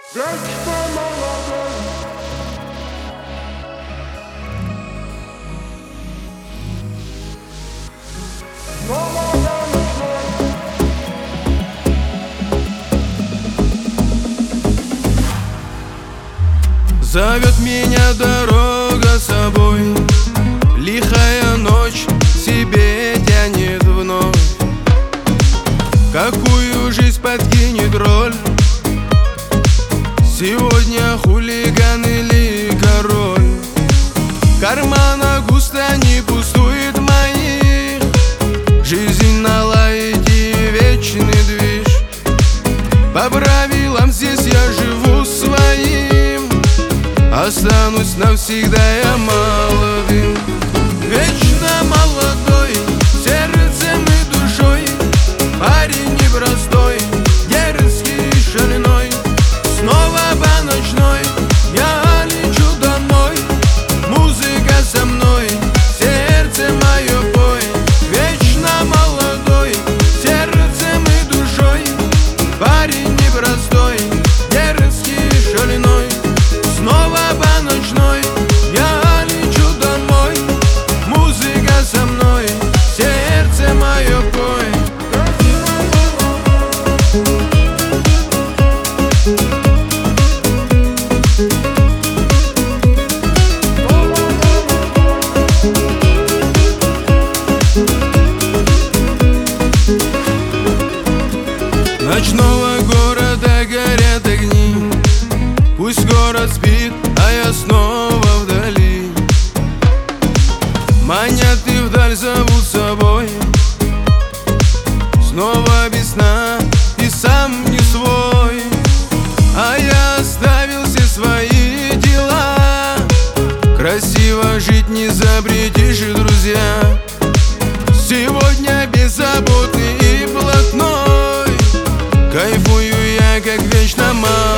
Вечно молодой. Зовет меня дорога с собой, лихая ночь себе тянет вновь. Какую жизнь подкинет роль? Сегодня хулиган или король? В карманах густо не пустует моих. Жизнь на лайте, вечный движ. По правилам здесь я живу своим. Останусь навсегда я молодым. Вечно молодой, сердцем и душой. Парень непростой, дерзкий и шальной. Снова по ночной я лечу домой. Музыка со мной, сердце мое пой. Вечно молодой, сердцем и душой. Парень непростой, дерзкий и шальной. Снова по ночной я лечу домой. Музыка со мной, сердце мое пой. Ночного города горят огни. Пусть город спит, а я снова вдали. Манят и вдаль зовут собой. Снова весна и сам не свой. А я оставил все свои дела. Красиво жить не запретишь, друзья. Сегодня беззаботный и блатной. Кайфую я, как вечно молодой.